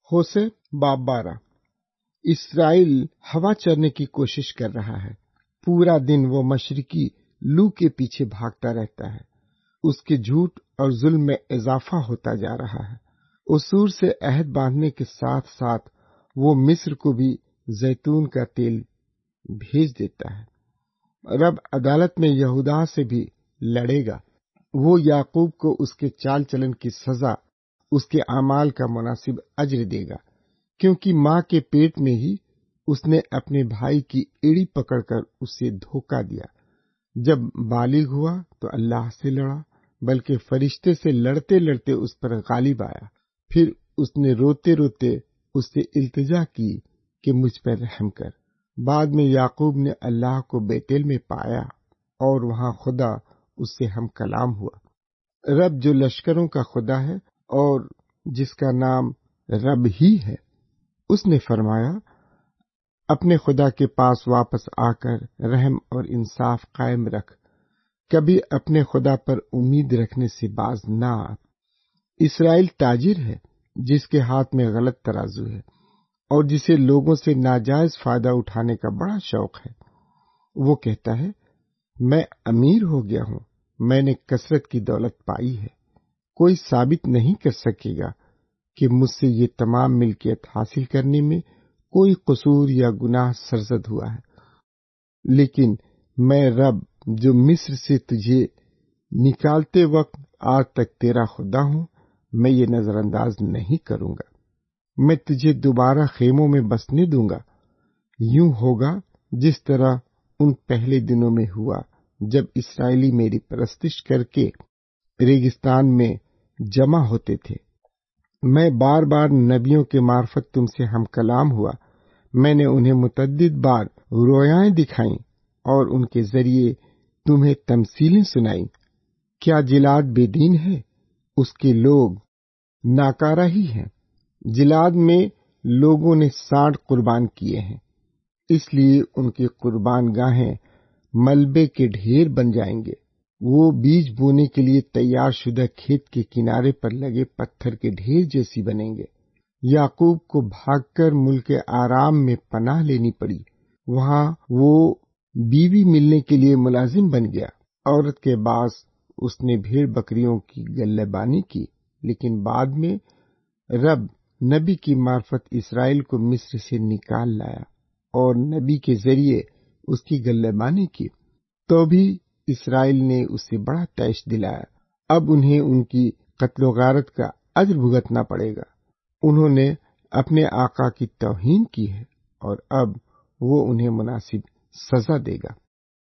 ہوسے باب 12۔ اسرائیل ہوا چرنے کی کوشش کر رہا ہے۔ پورا دن وہ مشرقی لو کے پیچھے بھاگتا رہتا ہے۔ اس کے جھوٹ اور ظلم میں اضافہ ہوتا جا رہا ہے۔ اسور سے عہد باندھنے کے ساتھ ساتھ وہ مصر کو بھی زیتون کا تیل بھیج دیتا ہے۔ رب عدالت میں یہودا سے بھی لڑے گا۔ وہ یعقوب کو اس کے چال چلن کی سزا، اس کے اعمال کا مناسب اجر دے گا، کیونکہ ماں کے پیٹ میں ہی اس نے اپنے بھائی کی ایڑی پکڑ کر اسے دھوکہ دیا۔ جب بالغ ہوا تو اللہ سے لڑا، بلکہ فرشتے سے لڑتے لڑتے اس پر غالب آیا۔ پھر اس نے روتے روتے اس سے التجا کی کہ مجھ پر رحم کر۔ بعد میں یعقوب نے اللہ کو بیتل میں پایا اور وہاں خدا اس سے ہم کلام ہوا۔ رب جو لشکروں کا خدا ہے اور جس کا نام رب ہی ہے، اس نے فرمایا، اپنے خدا کے پاس واپس آ کر رحم اور انصاف قائم رکھ، کبھی اپنے خدا پر امید رکھنے سے باز نہ آ۔ اسرائیل تاجر ہے جس کے ہاتھ میں غلط ترازو ہے اور جسے لوگوں سے ناجائز فائدہ اٹھانے کا بڑا شوق ہے۔ وہ کہتا ہے، میں امیر ہو گیا ہوں، میں نے کثرت کی دولت پائی ہے، کوئی ثابت نہیں کر سکے گا کہ مجھ سے یہ تمام ملکیت حاصل کرنے میں کوئی قصور یا گناہ سرزد ہوا ہے۔ لیکن میں رب جو مصر سے تجھے نکالتے وقت آج تک تیرا خدا ہوں، میں یہ نظر انداز نہیں کروں گا۔ میں تجھے دوبارہ خیموں میں بسنے دوں گا۔ یوں ہوگا جس طرح ان پہلے دنوں میں ہوا جب اسرائیلی میری پرستش کر کے ریگستان میں جمع ہوتے تھے۔ میں بار بار نبیوں کے معرفت تم سے ہم کلام ہوا، میں نے انہیں متعدد بار رویائیں دکھائیں اور ان کے ذریعے تمہیں تمثیلیں سنائیں۔ کیا جلاد بے دین ہے؟ اس کے لوگ ناکارہ ہی ہیں۔ جلاد میں لوگوں نے سانڈ قربان کیے ہیں، اس لیے ان کی قربان گاہیں ملبے کے ڈھیر بن جائیں گے۔ وہ بیج بونے کے لیے تیار شدہ کھیت کے کنارے پر لگے پتھر کے ڈھیر جیسی بنیں گے۔ یعقوب کو بھاگ کر ملک آرام میں پناہ لینی پڑی۔ وہاں وہ بیوی ملنے کے لیے ملازم بن گیا۔ عورت کے باعث اس نے بھیڑ بکریوں کی گلہبانی کی، لیکن بعد میں رب نبی کی معرفت اسرائیل کو مصر سے نکال لایا اور نبی کے ذریعے اس کی گلہبانی کی، تو بھی اسرائیل نے اسے بڑا طیش دلایا۔ اب انہیں ان کی قتل و غارت کا اجر بھگتنا پڑے گا۔ انہوں نے اپنے آقا کی توہین کی ہے اور اب وہ انہیں مناسب سزا دے گا۔